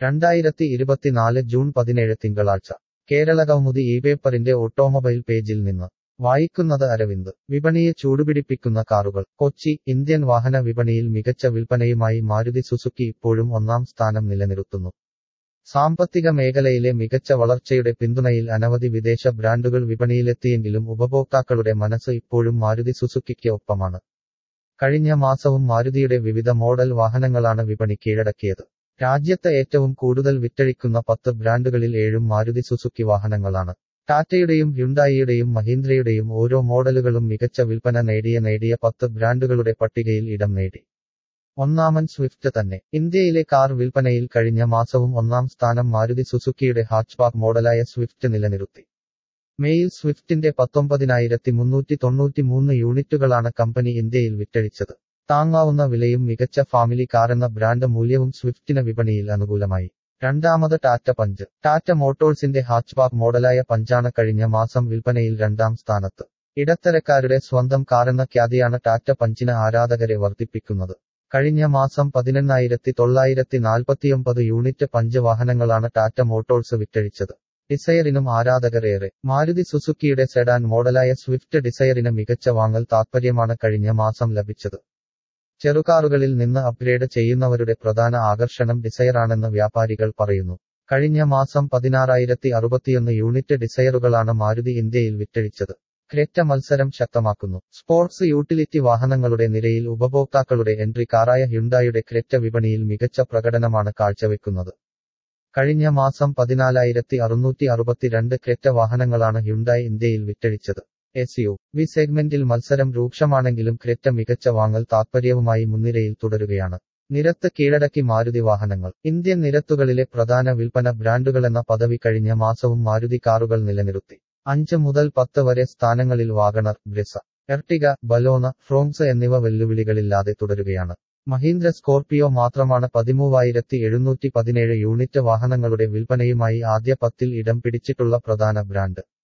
2024 June 17 തിങ്കളാഴ്ച Keralakaumudi ഇപേപ്പറിന്റെ automobile പേജിൽ നിന്ന് വായിക്കുന്നത് അരവിന്ദ്. വിപണിയെ ചൂടുപിടിപ്പിക്കുന്ന കാറുകൾ. കൊച്ചി. ഇന്ത്യൻ വാഹന വിപണിയിൽ മികച്ച വിൽപ്പനയുമായി മാരുതി സുസുക്കി ഇപ്പോഴും ഒന്നാം സ്ഥാനം നിലനിർത്തുന്നു. സാമ്പത്തിക മേഖലയിലെ മികച്ച വളർച്ചയുടെ പിന്തുണയിൽ അനവധി വിദേശ ബ്രാൻഡുകൾ വിപണിയിലെത്തിയെങ്കിലും ഉപഭോക്താക്കളുടെ മനസ്സ് ഇപ്പോഴും മാരുതി സുസുക്കിക്ക് ഒപ്പമാണ്. കഴിഞ്ഞ മാസവും മാരുതിയുടെ വിവിധ മോഡൽ വാഹനങ്ങളാണ് വിപണി കീഴടക്കിയത്. രാജ്യത്ത് ഏറ്റവും കൂടുതൽ വിറ്റഴിക്കുന്ന 10 ബ്രാൻഡുകളിൽ 7ഉം മാരുതി സുസുക്കി വാഹനങ്ങളാണ്. ടാറ്റയുടെയും ഹ്യുണ്ടായിയുടെയും മഹീന്ദ്രയുടെയും ഓരോ മോഡലുകളും മികച്ച വിൽപ്പന നേടിയ 10 ബ്രാൻഡുകളുടെ പട്ടികയിൽ ഇടം നേടി. ഒന്നാമൻ സ്വിഫ്റ്റ് തന്നെ. ഇന്ത്യയിലെ കാർ വിൽപ്പനയിൽ കഴിഞ്ഞ മാസവും ഒന്നാം സ്ഥാനം മാരുതി സുസുക്കിയുടെ ഹാച്ച്ബാക്ക് മോഡലായ സ്വിഫ്റ്റ് നിലനിർത്തി. മേയിൽ സ്വിഫ്റ്റിന്റെ 19,393 യൂണിറ്റുകളാണ് കമ്പനി ഇന്ത്യയിൽ വിറ്റഴിച്ചത്. താങ്ങാവുന്ന വിലയും മികച്ച ഫാമിലി കാറെന്ന ബ്രാൻഡ് മൂല്യവും സ്വിഫ്റ്റിന് വിപണിയിൽ അനുകൂലമായി. രണ്ടാമത് ടാറ്റ പഞ്ച്. ടാറ്റ മോട്ടോഴ്സിന്റെ ഹാച്ച്ബാക്ക് മോഡലായ പഞ്ചാണ് കഴിഞ്ഞ മാസം വിൽപ്പനയിൽ രണ്ടാം സ്ഥാനത്ത്. ഇടത്തരക്കാരുടെ സ്വന്തം കാറെന്ന ഖ്യാതിയാണ് ടാറ്റ പഞ്ചിന് ആരാധകരെ വർദ്ധിപ്പിക്കുന്നത്. കഴിഞ്ഞ മാസം 11,949 യൂണിറ്റ് പഞ്ച് വാഹനങ്ങളാണ് ടാറ്റ മോട്ടോഴ്സ് വിറ്റഴിച്ചത്. ഡിസയറിനും ആരാധകരേറെ. മാരുതി സുസുക്കിയുടെ സെഡാൻ മോഡലായ സ്വിഫ്റ്റ് ഡിസയറിന് മികച്ച വാങ്ങൽ താത്പര്യമാണ് കഴിഞ്ഞ മാസം ലഭിച്ചത്. ചെറുകാറുകളിൽ നിന്ന് അപ്ഗ്രേഡ് ചെയ്യുന്നവരുടെ പ്രധാന ആകർഷണം ഡിസയറാണെന്ന് വ്യാപാരികൾ പറയുന്നു. കഴിഞ്ഞ മാസം 16,061 യൂണിറ്റ് ഡിസയറുകളാണ് മാരുതി ഇന്ത്യയിൽ വിറ്റഴിച്ചത്. ക്രെറ്റ മത്സരം ശക്തമാക്കുന്നു. സ്പോർട്സ് യൂട്ടിലിറ്റി വാഹനങ്ങളുടെ നിരയിൽ ഉപഭോക്താക്കളുടെ എൻട്രി കാറായ ഹ്യുണ്ടായുടെ ക്രെറ്റ വിപണിയിൽ മികച്ച പ്രകടനമാണ് കാഴ്ചവെക്കുന്നത്. കഴിഞ്ഞ മാസം 14,662 ക്രെറ്റ വാഹനങ്ങളാണ് ഹ്യുണ്ടായി ഇന്ത്യയിൽ വിറ്റഴിച്ചത്. SUV സെഗ്മെന്റിൽ മത്സരം രൂക്ഷമാണെങ്കിലും ക്രെറ്റ മികച്ച വാങ്ങൽ താത്പര്യവുമായി മുൻനിരയിൽ തുടരുകയാണ്. നിരത്ത് കീഴടക്കി മാരുതി വാഹനങ്ങൾ. ഇന്ത്യൻ നിരത്തുകളിലെ പ്രധാന വിൽപ്പന ബ്രാൻഡുകളെന്ന പദവി കഴിഞ്ഞ മാസവും മാരുതി കാറുകൾ നിലനിർത്തി. 5 മുതൽ 10 വരെ സ്ഥാനങ്ങളിൽ WagonR, Brezza, Ertiga, Baleno, Fronx എന്നിവ വെല്ലുവിളികളില്ലാതെ തുടരുകയാണ്. മഹീന്ദ്ര സ്കോർപിയോ മാത്രമാണ് 13,717 യൂണിറ്റ് വാഹനങ്ങളുടെ വിൽപ്പനയുമായി ആദ്യ 10-ൽ ഇടം പിടിച്ചിട്ടുള്ള പ്രധാന ബ്രാൻഡ്.